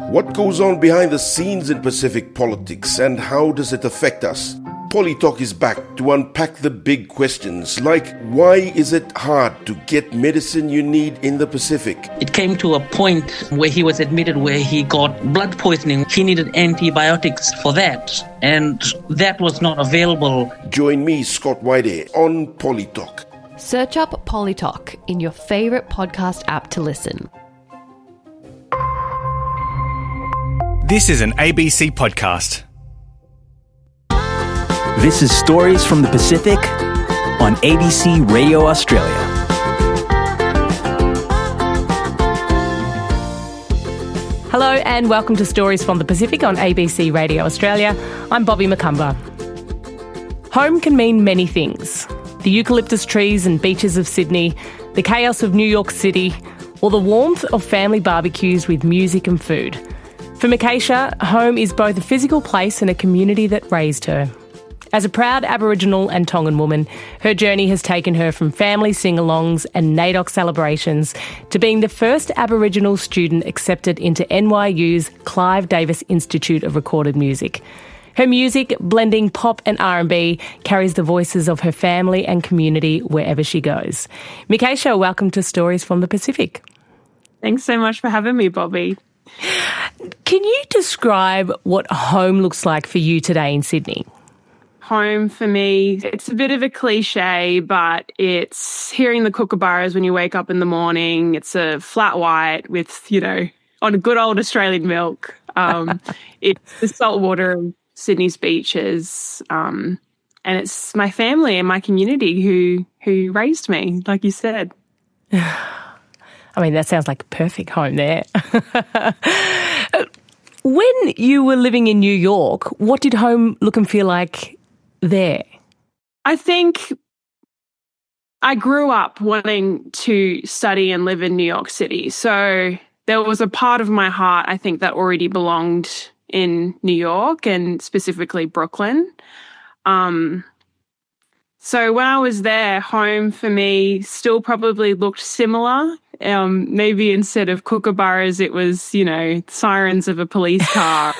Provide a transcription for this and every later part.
What goes on behind the scenes in Pacific politics and how does it affect us? Polytalk is back to unpack the big questions like why is it hard to get medicine you need in the Pacific? It came to a point where he was admitted where he got blood poisoning. He needed antibiotics for that, and that was not available. Join me, Scott Whitehair, on Polytalk. Search up Polytalk in your favourite podcast app to listen. This is an ABC podcast. This is Stories from the Pacific on ABC Radio Australia. Hello and welcome to Stories from the Pacific on ABC Radio Australia. I'm Bobby McCumber. Home can mean many things. The eucalyptus trees and beaches of Sydney, the chaos of New York City, or the warmth of family barbecues with music and food. For Mikaisha, home is both a physical place and a community that raised her. As a proud Aboriginal and Tongan woman, her journey has taken her from family sing-alongs and NAIDOC celebrations to being the first Aboriginal student accepted into NYU's Clive Davis Institute of Recorded Music. Her music, blending pop and R&B, carries the voices of her family and community wherever she goes. Mikaisha, welcome to Stories from the Pacific. Thanks so much for having me, Bobby. Can you describe what home looks like for you today in Sydney? Home for me, it's a bit of a cliche, but it's hearing the kookaburras when you wake up in the morning. It's a flat white with, on a good old Australian milk. It's the salt water of Sydney's beaches. And it's my family and my community who raised me, like you said. I mean, that sounds like a perfect home there. When you were living in New York, what did home look and feel like there? I think I grew up wanting to study and live in New York City. So there was a part of my heart, I think, that already belonged in New York and specifically Brooklyn. So when I was there, home for me still probably looked similar. Maybe instead of kookaburras, it was, sirens of a police car.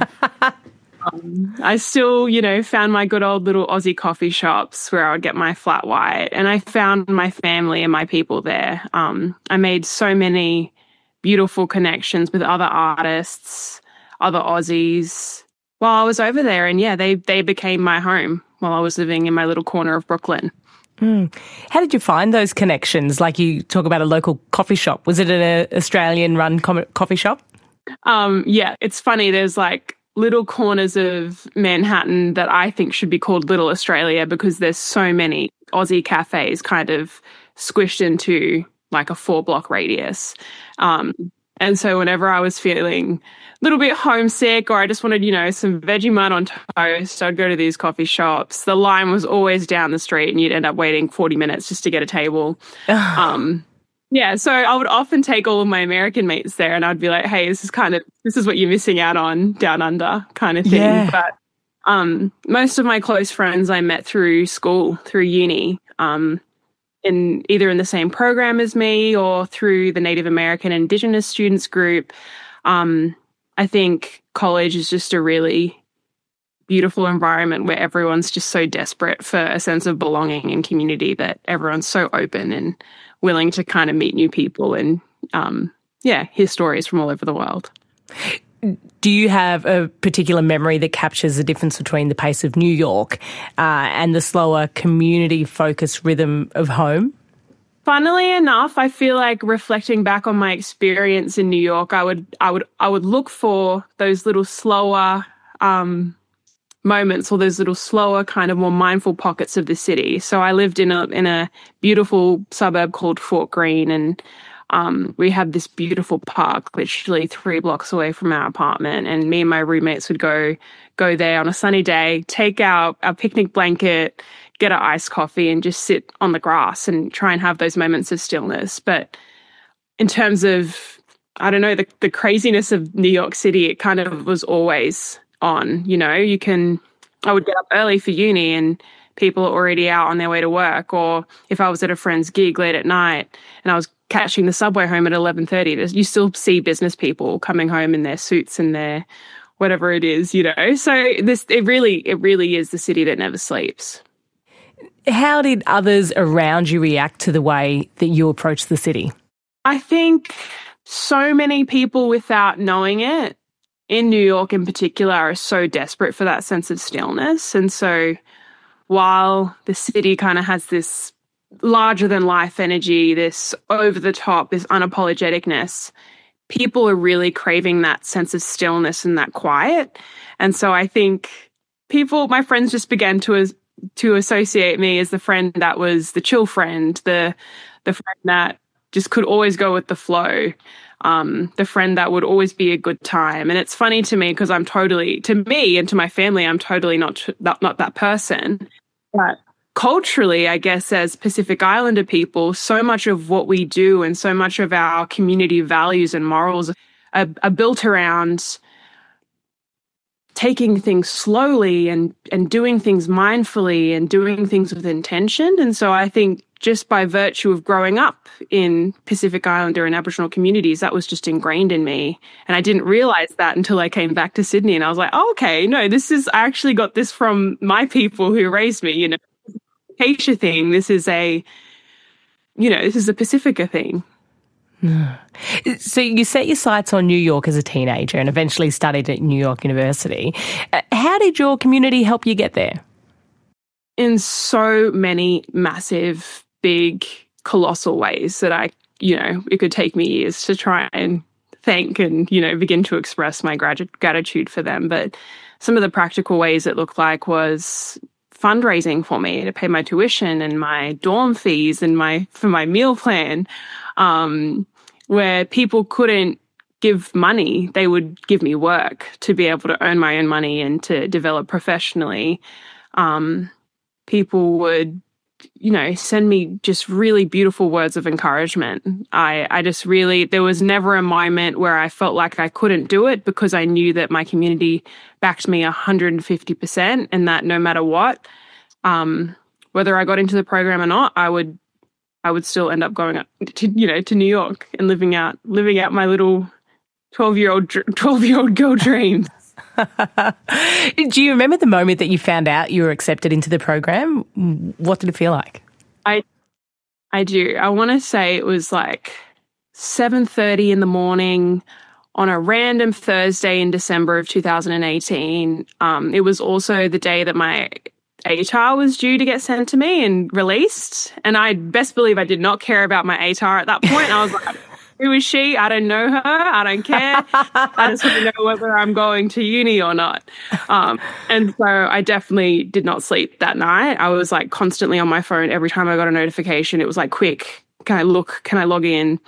I still, found my good old little Aussie coffee shops where I would get my flat white, and I found my family and my people there. I made so many beautiful connections with other artists, other Aussies while I was over there. And yeah, they became my home while I was living in my little corner of Brooklyn. How did you find those connections? Like you talk about a local coffee shop. Was it an Australian-run coffee shop? Yeah, it's funny. There's like little corners of Manhattan that I think should be called Little Australia because there's so many Aussie cafes kind of squished into like a 4-block radius. And so whenever I was feeling a little bit homesick or I just wanted, some Vegemite on toast, I'd go to these coffee shops. The line was always down the street and you'd end up waiting 40 minutes just to get a table. Yeah, so I would often take all of my American mates there and I'd be like, hey, this is what you're missing out on down under kind of thing. Yeah. But most of my close friends I met through school, through uni, either in the same program as me or through the Native American Indigenous students group. I think college is just a really beautiful environment where everyone's just so desperate for a sense of belonging and community that everyone's so open and willing to kind of meet new people and, hear stories from all over the world. Do you have a particular memory that captures the difference between the pace of New York and the slower community-focused rhythm of home? Funnily enough, I feel like reflecting back on my experience in New York, I would look for those little slower moments or those little slower kind of more mindful pockets of the city. So I lived in a beautiful suburb called Fort Greene, and we had this beautiful park literally 3 blocks away from our apartment, and me and my roommates would go there on a sunny day, take out our picnic blanket, get an iced coffee and just sit on the grass and try and have those moments of stillness. But in terms of, I don't know, the craziness of New York City, it kind of was always on, I would get up early for uni and people are already out on their way to work, or if I was at a friend's gig late at night and I was catching the subway home at 11:30, you still see business people coming home in their suits and their whatever it is, you know. So it really is the city that never sleeps. How did others around you react to the way that you approached the city? I think so many people, without knowing it, in New York in particular, are so desperate for that sense of stillness. And so while the city kind of has this larger than life energy, this over the top, this unapologeticness, people are really craving that sense of stillness and that quiet. And so I think my friends just began to associate me as the friend that was the chill friend, the friend that just could always go with the flow, the friend that would always be a good time. And it's funny to me because to me and to my family, I'm totally not that person. But culturally, I guess, as Pacific Islander people, so much of what we do and so much of our community values and morals are built around taking things slowly and doing things mindfully and doing things with intention. And so I think just by virtue of growing up in Pacific Islander and Aboriginal communities, that was just ingrained in me. And I didn't realize that until I came back to Sydney, and I was like, oh, okay, no, I actually got this from my people who raised me, you know, Acacia thing. This is a Pacifica thing. So you set your sights on New York as a teenager and eventually studied at New York University. How did your community help you get there? In so many massive, big, colossal ways that it could take me years to try and thank and, begin to express my gratitude for them. But some of the practical ways it looked like was fundraising for me to pay my tuition and my dorm fees and for my meal plan, where people couldn't give money. They would give me work to be able to earn my own money and to develop professionally. People would, send me just really beautiful words of encouragement. There was never a moment where I felt like I couldn't do it, because I knew that my community backed me 150%, and that no matter what, whether I got into the program or not, I would still end up going up to New York and living out my little 12-year-old girl dreams. Do you remember the moment that you found out you were accepted into the program? What did it feel like? I do. I want to say it was like 7:30 in the morning on a random Thursday in December of 2018. It was also the day that my ATAR was due to get sent to me and released. And I best believe I did not care about my ATAR at that point. I was like, who is she? I don't know her. I don't care. I just want to know whether I'm going to uni or not. And so I definitely did not sleep that night. I was like constantly on my phone. Every time I got a notification, it was like, quick, can I log in?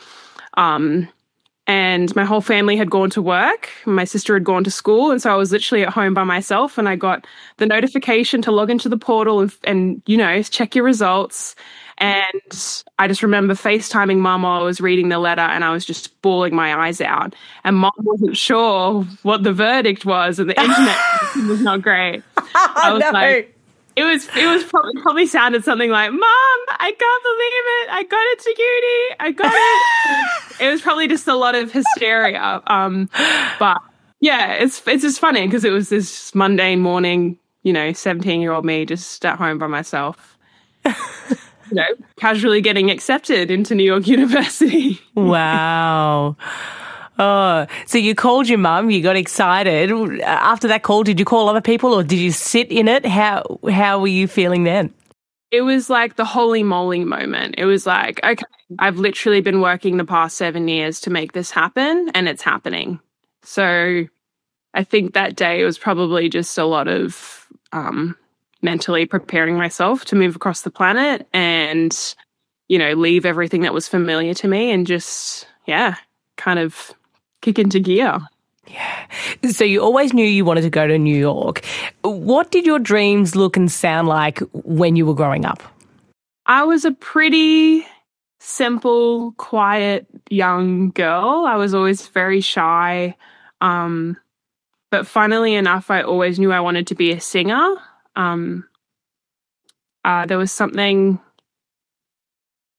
And my whole family had gone to work. My sister had gone to school. And so I was literally at home by myself, and I got the notification to log into the portal and check your results. And I just remember FaceTiming Mum while I was reading the letter, and I was just bawling my eyes out. And Mum wasn't sure what the verdict was, and the internet was not great. I was like, it was probably sounded something like, Mum, I can't believe it. I got it to uni. I got it. It was probably just a lot of hysteria. But yeah, it's just funny because it was this mundane morning, 17-year-old me just at home by myself. Casually getting accepted into New York University. Wow. Oh, so you called your mum, you got excited. After that call, did you call other people or did you sit in it? How were you feeling then? It was like the holy moly moment. It was like, okay, I've literally been working the past 7 years to make this happen, and it's happening. So I think that day it was probably just a lot of mentally preparing myself to move across the planet and, leave everything that was familiar to me and just, kind of kick into gear. Yeah. So you always knew you wanted to go to New York. What did your dreams look and sound like when you were growing up? I was a pretty simple, quiet, young girl. I was always very shy. But funnily enough, I always knew I wanted to be a singer. There was something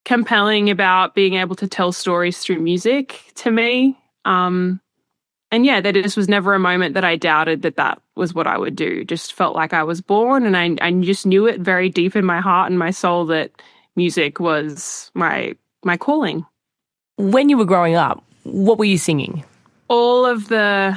compelling about being able to tell stories through music to me. And yeah, there just was never a moment that I doubted that was what I would do. Just felt like I was born, and I just knew it very deep in my heart and my soul that music was my calling. When you were growing up, what were you singing? All of the,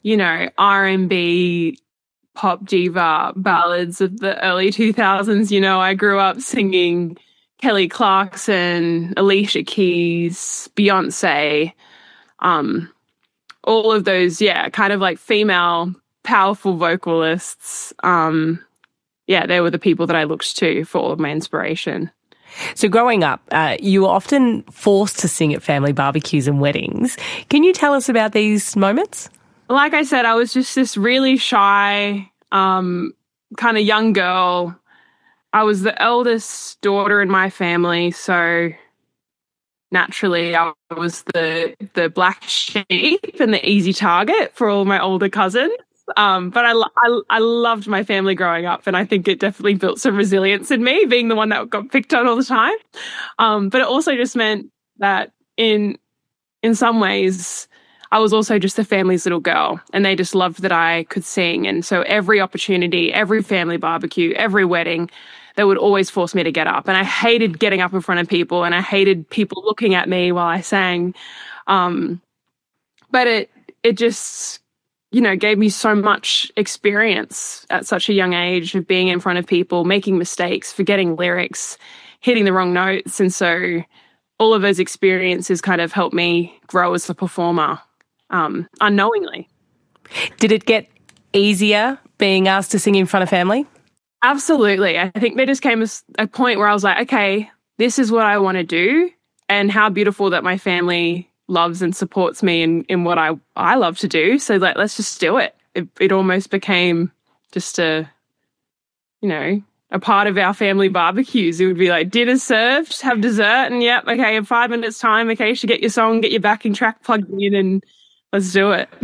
R&B, pop diva ballads of the early 2000s. I grew up singing Kelly Clarkson, Alicia Keys, Beyonce, all of those, kind of like female powerful vocalists. They were the people that I looked to for all of my inspiration. So growing up, you were often forced to sing at family barbecues and weddings. Can you tell us about these moments? Like I said, I was just this really shy, kind of young girl. I was the eldest daughter in my family, so naturally I was the black sheep and the easy target for all my older cousins. But I loved my family growing up, and I think it definitely built some resilience in me, being the one that got picked on all the time. But it also just meant that in some ways I was also just the family's little girl, and they just loved that I could sing. And so every opportunity, every family barbecue, every wedding, they would always force me to get up. And I hated getting up in front of people, and I hated people looking at me while I sang. But it just, gave me so much experience at such a young age of being in front of people, making mistakes, forgetting lyrics, hitting the wrong notes. And so all of those experiences kind of helped me grow as a performer, unknowingly. Did it get easier being asked to sing in front of family? Absolutely. I think there just came a point where I was like, okay, this is what I want to do, and how beautiful that my family loves and supports me in what I love to do. So let's just do it. It almost became just a part of our family barbecues. It would be like, dinner served, have dessert, and yep, okay, in 5 minutes time, okay, you should get your song, get your backing track plugged in, and let's do it.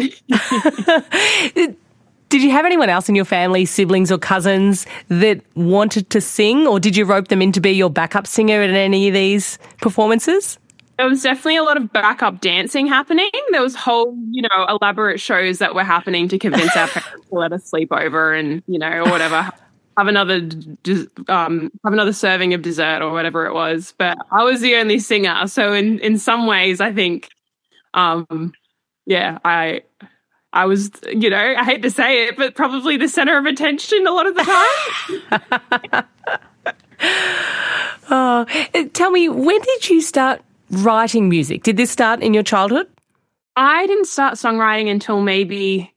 Did you have anyone else in your family, siblings or cousins, that wanted to sing, or did you rope them in to be your backup singer at any of these performances? There was definitely a lot of backup dancing happening. There was whole, elaborate shows that were happening to convince our parents to let us sleep over and, or whatever, have another serving of dessert or whatever it was. But I was the only singer. So in some ways, I think, I was, I hate to say it, but probably the center of attention a lot of the time. Tell me, when did you start writing music? Did this start in your childhood? I didn't start songwriting until maybe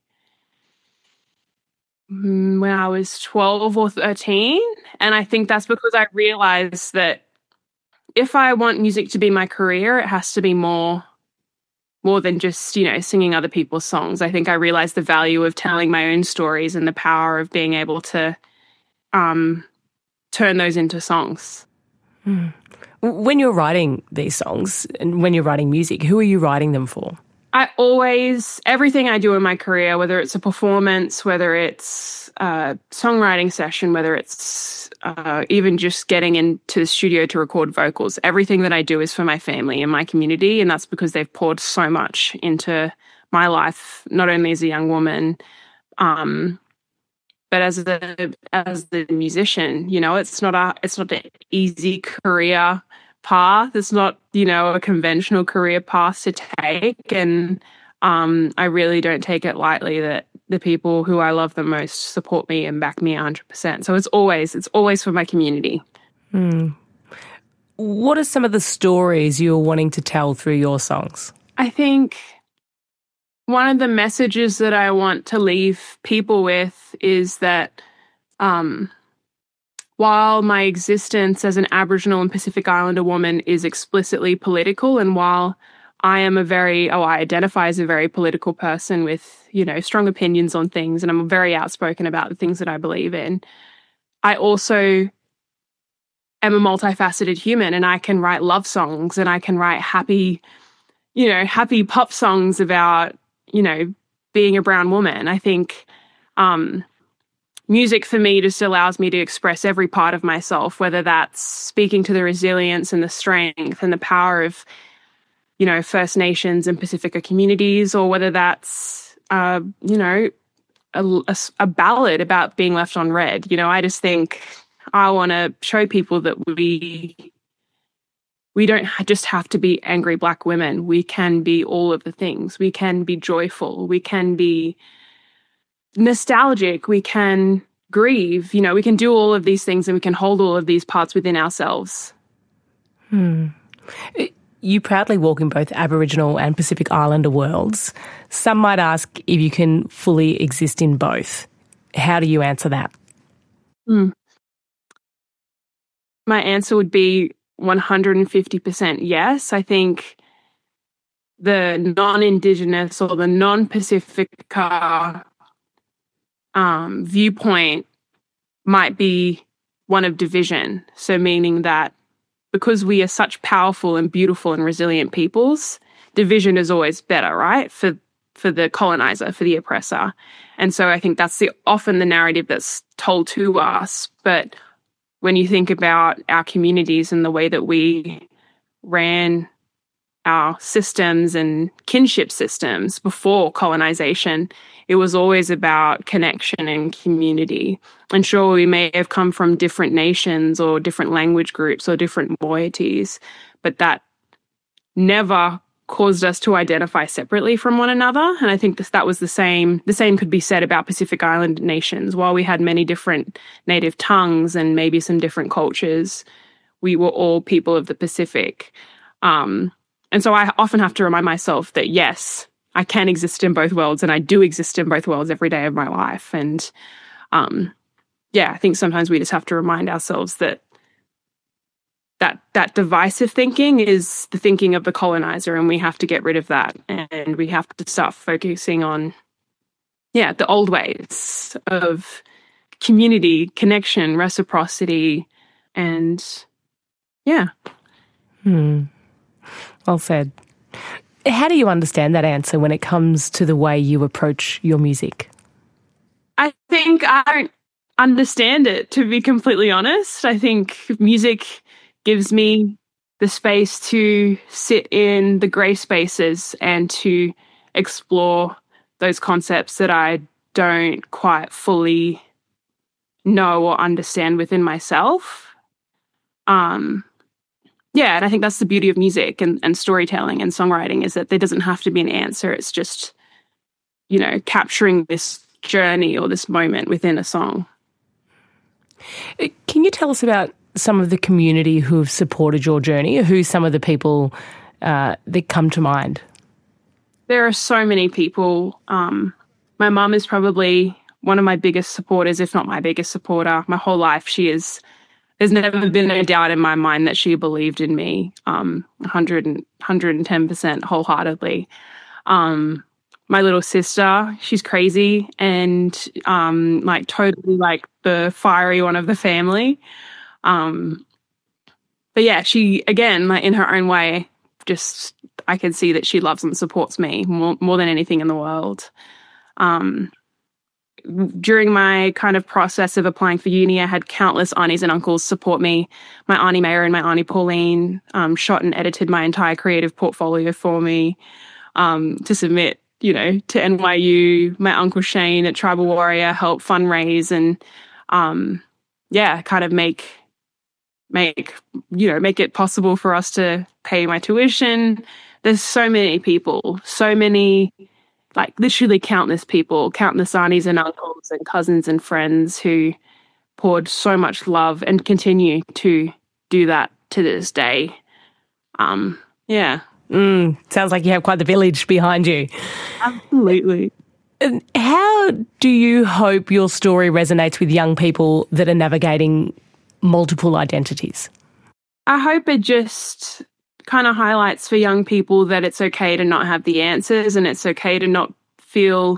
when I was 12 or 13. And I think that's because I realized that if I want music to be my career, it has to be more than just, singing other people's songs. I think I realized the value of telling my own stories and the power of being able to turn those into songs. When you're writing these songs and when you're writing music, who are you writing them for? Everything I do in my career, whether it's a performance, whether it's a songwriting session, whether it's even just getting into the studio to record vocals, everything that I do is for my family and my community. And that's because they've poured so much into my life, not only as a young woman, but as the musician. It's not an easy career path. It's not, a conventional career path to take. And I really don't take it lightly that the people who I love the most support me and back me 100%. So it's always for my community. What are some of the stories you're wanting to tell through your songs? I think one of the messages that I want to leave people with is that while my existence as an Aboriginal and Pacific Islander woman is explicitly political, and while I identify as a very political person with, strong opinions on things, and I'm very outspoken about the things that I believe in, I also am a multifaceted human, and I can write love songs, and I can write happy pop songs about, being a brown woman. I think music for me just allows me to express every part of myself, whether that's speaking to the resilience and the strength and the power of, you know, First Nations and Pacifica communities, or whether that's, you know, a ballad about being left on red. You know, I just think I want to show people that we don't just have to be angry Black women. We can be all of the things. We can be joyful. We can be nostalgic. We can grieve. You know, we can do all of these things, and we can hold all of these parts within ourselves. You proudly walk in both Aboriginal and Pacific Islander worlds. Some might ask if you can fully exist in both. How do you answer that? My answer would be 150% yes. I think the non-Indigenous or the non-Pacifica viewpoint might be one of division. So meaning that because we are such powerful and beautiful and resilient peoples, division is always better, right? For the colonizer, for the oppressor. And so I think that's often the narrative that's told to us. But when you think about our communities and the way that we ran our systems and kinship systems before colonization, it was always about connection and community. And sure, we may have come from different nations or different language groups or different moieties, but that never caused us to identify separately from one another. And I think that was the same could be said about Pacific Island nations. While we had many different native tongues and maybe some different cultures, we were all people of the Pacific. And so I often have to remind myself that, yes, I can exist in both worlds, and I do exist in both worlds every day of my life. And I think sometimes we just have to remind ourselves that divisive thinking is the thinking of the colonizer, and we have to get rid of that. And we have to start focusing on, the old ways of community, connection, reciprocity, and Well said. How do you understand that answer when it comes to the way you approach your music? I think I don't understand it, to be completely honest. I think music gives me the space to sit in the grey spaces and to explore those concepts that I don't quite fully know or understand within myself. And I think that's the beauty of music and storytelling and songwriting, is that there doesn't have to be an answer. It's just, capturing this journey or this moment within a song. Can you tell us about some of the community who have supported your journey, or who some of the people that come to mind? There are so many people. My mum is probably one of my biggest supporters, if not my biggest supporter. My whole life, there's never been a doubt in my mind that she believed in me 110% wholeheartedly. My little sister, she's crazy and totally like the fiery one of the family. She, again, in her own way, just I can see that she loves and supports me more than anything in the world. During my kind of process of applying for uni, I had countless aunties and uncles support me. My Auntie Maya and my Auntie Pauline shot and edited my entire creative portfolio for me to submit, to NYU. My Uncle Shane at Tribal Warrior helped fundraise and, kind of make it possible for us to pay my tuition. There's so many people, literally countless people, countless aunties and uncles and cousins and friends who poured so much love and continue to do that to this day. Sounds like you have quite the village behind you. Absolutely. How do you hope your story resonates with young people that are navigating multiple identities? I hope it just kind of highlights for young people that it's okay to not have the answers, and it's okay to not feel,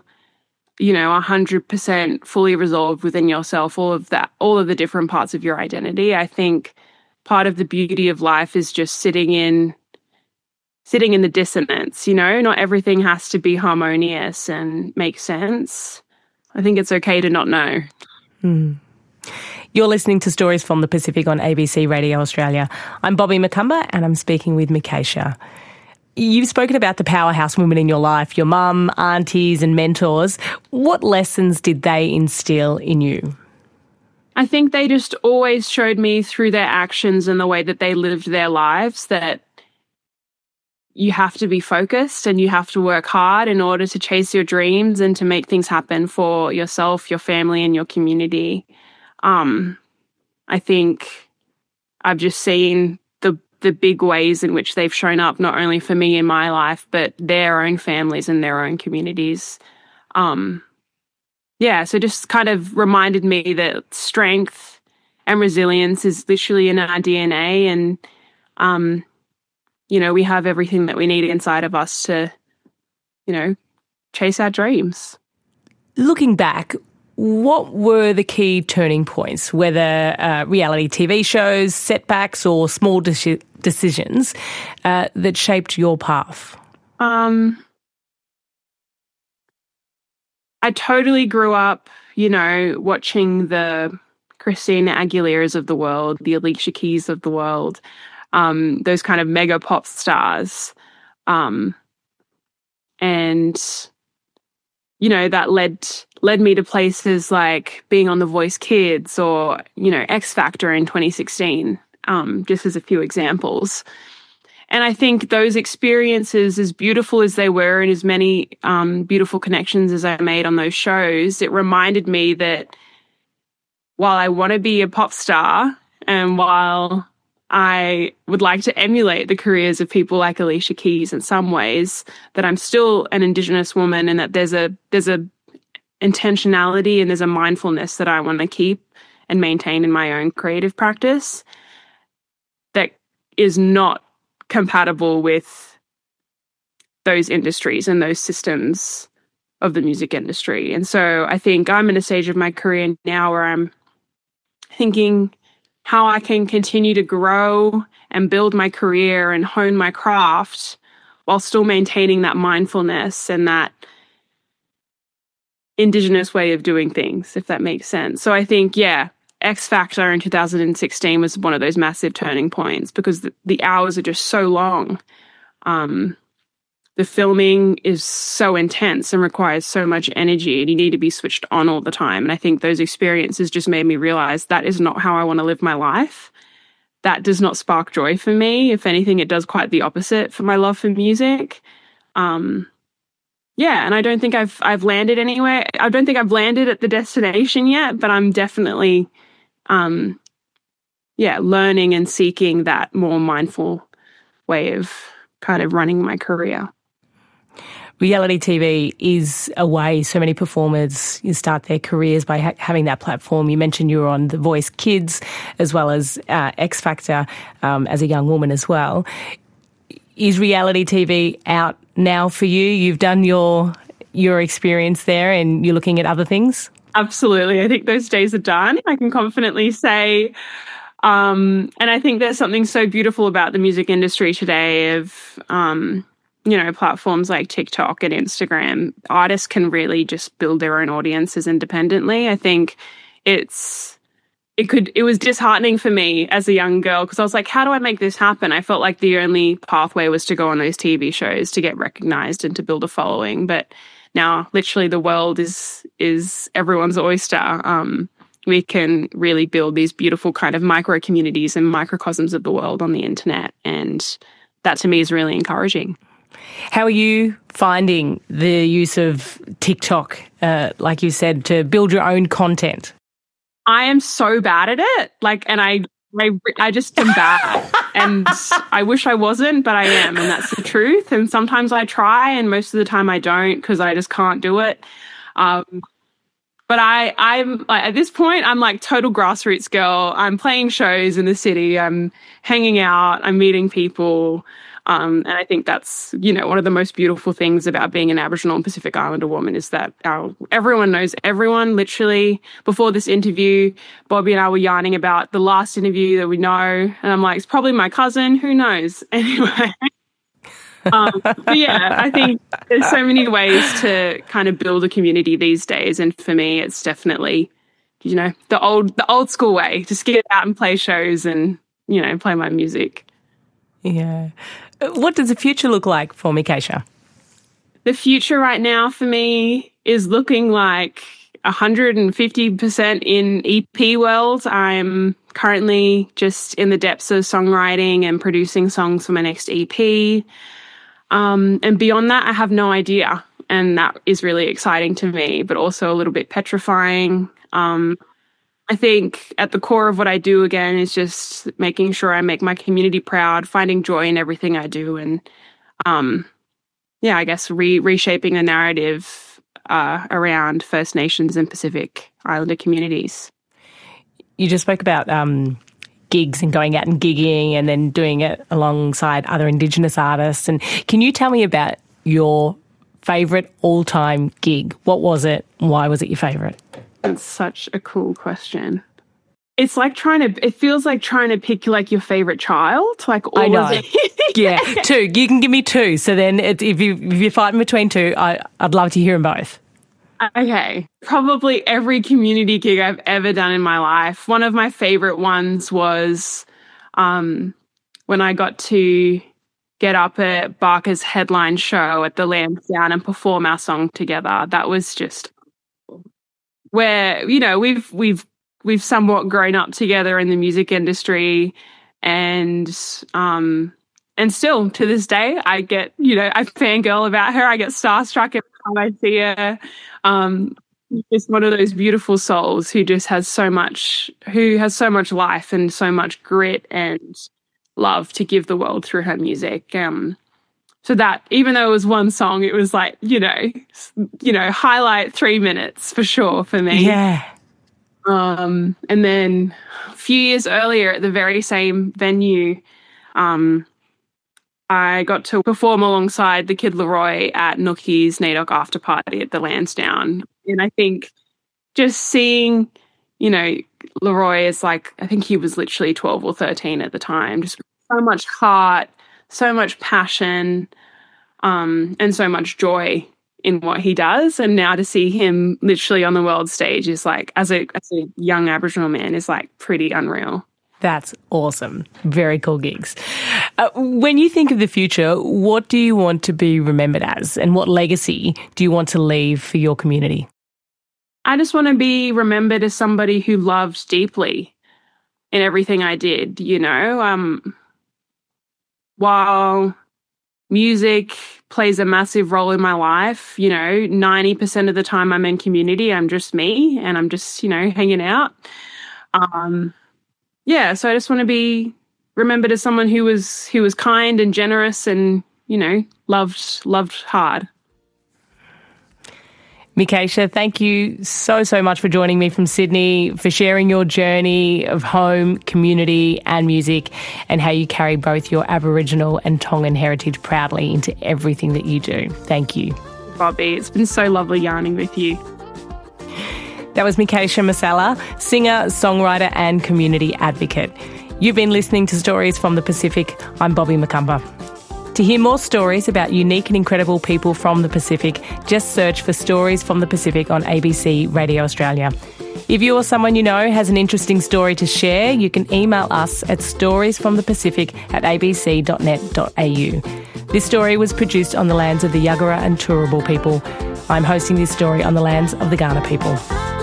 100% fully resolved within yourself, all of the different parts of your identity. I think part of the beauty of life is just sitting in the dissonance, not everything has to be harmonious and make sense. I think it's okay to not know. You're listening to Stories from the Pacific on ABC Radio Australia. I'm Bobby McCumber and I'm speaking with Mikaysha. You've spoken about the powerhouse women in your life, your mum, aunties and mentors. What lessons did they instill in you? I think they just always showed me through their actions and the way that they lived their lives that you have to be focused and you have to work hard in order to chase your dreams and to make things happen for yourself, your family and your community. I think I've just seen the big ways in which they've shown up, not only for me in my life, but their own families and their own communities. So just kind of reminded me that strength and resilience is literally in our DNA, and, we have everything that we need inside of us to, chase our dreams. Looking back, what were the key turning points, whether reality TV shows, setbacks or small decisions that shaped your path? I totally grew up, watching the Christina Aguileras of the world, the Alicia Keys of the world, those kind of mega pop stars. That led me to places like being on The Voice Kids or, X Factor in 2016, just as a few examples. And I think those experiences, as beautiful as they were and as many beautiful connections as I made on those shows, it reminded me that while I want to be a pop star and while I would like to emulate the careers of people like Alicia Keys in some ways, that I'm still an Indigenous woman and that there's a intentionality and there's a mindfulness that I want to keep and maintain in my own creative practice that is not compatible with those industries and those systems of the music industry. And so I think I'm in a stage of my career now where I'm thinking how I can continue to grow and build my career and hone my craft while still maintaining that mindfulness and that Indigenous way of doing things, if that makes sense. So I think, X Factor in 2016 was one of those massive turning points because the hours are just so long. The filming is so intense and requires so much energy and you need to be switched on all the time. And I think those experiences just made me realize that is not how I want to live my life. That does not spark joy for me. If anything, it does quite the opposite for my love for music. And I don't think I've landed anywhere. I don't think I've landed at the destination yet, but I'm definitely, learning and seeking that more mindful way of kind of running my career. Reality TV is a way so many performers start their careers by having that platform. You mentioned you were on The Voice Kids as well as X Factor as a young woman as well. Is reality TV out now for you? You've done your experience there and you're looking at other things? Absolutely. I think those days are done. I can confidently say, and I think there's something so beautiful about the music industry today of, platforms like TikTok and Instagram. Artists can really just build their own audiences independently. I think it was disheartening for me as a young girl because I was like, how do I make this happen? I felt like the only pathway was to go on those TV shows to get recognized and to build a following. But now literally the world is everyone's oyster. We can really build these beautiful kind of micro communities and microcosms of the world on the internet. And that to me is really encouraging. How are you finding the use of TikTok, like you said, to build your own content? I am so bad at it. And I just am bad. And I wish I wasn't, but I am. And that's the truth. And sometimes I try and most of the time I don't because I just can't do it. But I'm at this point, I'm like total grassroots girl. I'm playing shows in the city. I'm hanging out. I'm meeting people. And I think that's, one of the most beautiful things about being an Aboriginal and Pacific Islander woman is that everyone knows everyone. Literally, before this interview, Bobby and I were yarning about the last interview that we know. And I'm like, it's probably my cousin. Who knows? Anyway. But yeah, I think there's so many ways to kind of build a community these days. And for me, it's definitely you know, the old school way. Just get out and play shows and, you know, play my music. Yeah. What does the future look like for Mikaysha? The future right now for me is looking like 150% in EP world. I'm currently just in the depths of songwriting and producing songs for my next EP. And beyond that, I have no idea. And that is really exciting to me, but also a little bit petrifying. I think at the core of what I do, again, is just making sure I make my community proud, finding joy in everything I do, and I guess reshaping the narrative around First Nations and Pacific Islander communities. You just spoke about gigs and going out and gigging and then doing it alongside other Indigenous artists. And can you tell me about your favourite all-time gig? What was it? Why was it your favourite? That's such a cool question. It's like it feels like trying to pick like your favourite child. Like all I know. Of it. Yeah, two. You can give me two. So then if you're fighting between two, I'd love to hear them both. Okay. Probably every community gig I've ever done in my life. One of my favourite ones was when I got to get up at Barker's headline show at the Lansdowne and perform our song together. That was just where, you know, we've somewhat grown up together in the music industry, and still to this day I get, you know, I fangirl about her. I get starstruck every time I see her. Just one of those beautiful souls who has so much life and so much grit and love to give the world through her music. So that, even though it was one song, it was like, you know, highlight 3 minutes for sure for me. Yeah. And then a few years earlier at the very same venue, I got to perform alongside the Kid Leroy at Nookie's NAIDOC after party at the Lansdowne. And I think just seeing, you know, Leroy is like, I think he was literally 12 or 13 at the time, just so much heart, so much passion, and so much joy in what he does. And now to see him literally on the world stage is like, as a young Aboriginal man, is like pretty unreal. That's awesome. Very cool gigs. When you think of the future, what do you want to be remembered as, and what legacy do you want to leave for your community? I just want to be remembered as somebody who loved deeply in everything I did, you know. While music plays a massive role in my life, you know, 90% of the time I'm in community, I'm just me and I'm just, you know, hanging out. So I just want to be remembered as someone who was kind and generous and, you know, loved hard. Mikaysha, thank you so much for joining me from Sydney, for sharing your journey of home, community and music, and how you carry both your Aboriginal and Tongan heritage proudly into everything that you do. Thank you. Bobby, it's been so lovely yarning with you. That was Mikaysha Masala, singer, songwriter and community advocate. You've been listening to Stories from the Pacific. I'm Bobby Macumber. To hear more stories about unique and incredible people from the Pacific, just search for Stories from the Pacific on ABC Radio Australia. If you or someone you know has an interesting story to share, you can email us at storiesfromthepacific@abc.net.au. This story was produced on the lands of the Yagara and Turrbal people. I'm hosting this story on the lands of the Kaurna people.